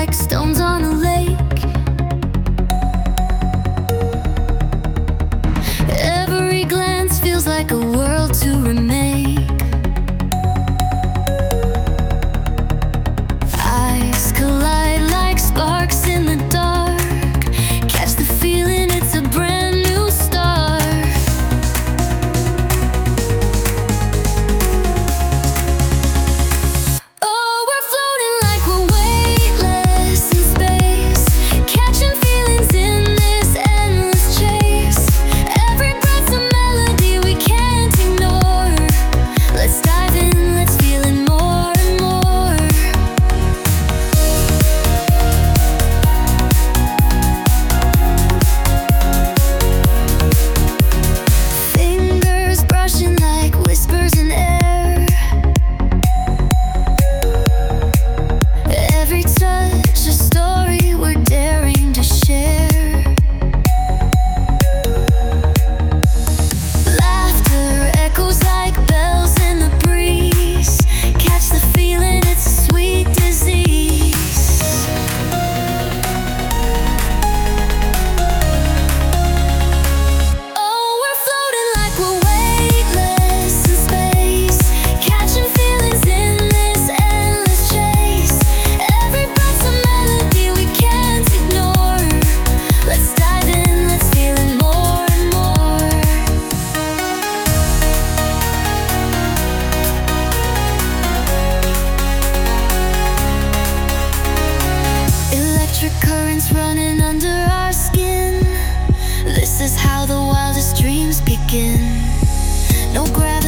like stones on a lake. Every glance feels like a world to remake. Eyes collide like sparks in the dark. Catch the feeling, it's a brand new start. Oh, we're floating like we're weightless in space, catching feelings in this endless chase. Every breath's a melody we can't ignore. Let's dive in, let's feel it more and more. Fingers brushing like whispers in air. Every touch a story we're daring to share. Laughter echoes like bells in the breeze. Catch the feeling, it's a sweet disease. Oh, we're floating like we're weightless in space, catching feelings in this endless chase. Every breath's a melody we can't ignore. Let's dive in, let's feel it more and more. Electric currents running under our skin. This is how the wildest dreams begin. No gravity.